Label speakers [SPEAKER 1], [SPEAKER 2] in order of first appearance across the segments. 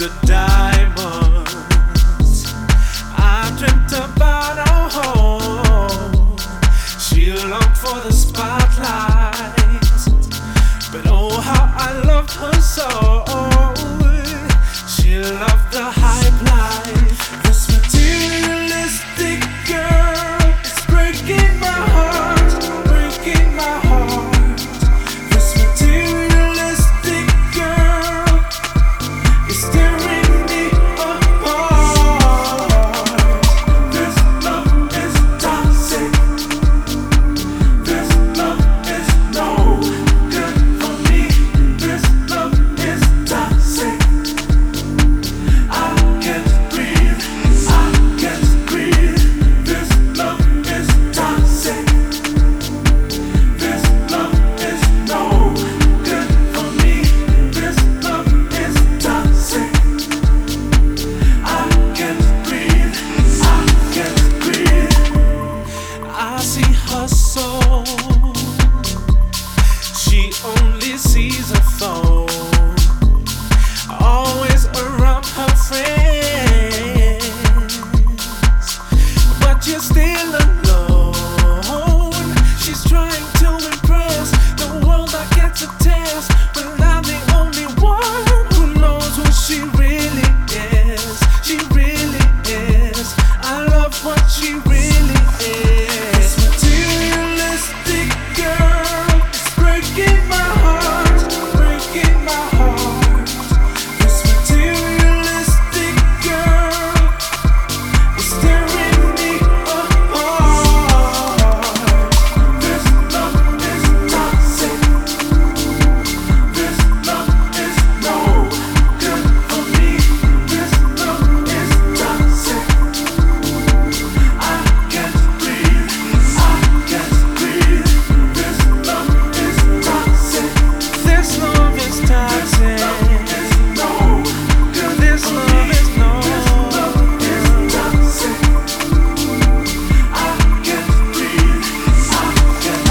[SPEAKER 1] the diamonds I dreamt about. Oh, she longed for the spotlight, but oh how I loved her so. She loved the hype life. This materialistic girl is breaking my heart, breaking my heart. This materialistic girl is tearing me apart. This love is toxic. This love is no good for me. This love is toxic. I can't breathe. I can't breathe. This love is toxic. This love is no good for me. This love is toxic. I can't breathe. I can't breathe. I see her soul. She only sees a phone. Always around her friends, but you're still alone. She's trying to impress the world that gets a test, but I'm the only one who knows who she really is. She really is. I love what she really is. This materialistic girl is breaking my heart, breaking my heart. This materialistic girl is tearing me apart. This love is toxic. This love is no good for me. This love is toxic. I can't breathe. I can't breathe. This love is toxic. This love is toxic. This love is no good. This love is toxic. I can't breathe. I can't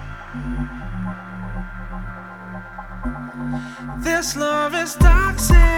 [SPEAKER 1] breathe. This love is toxic.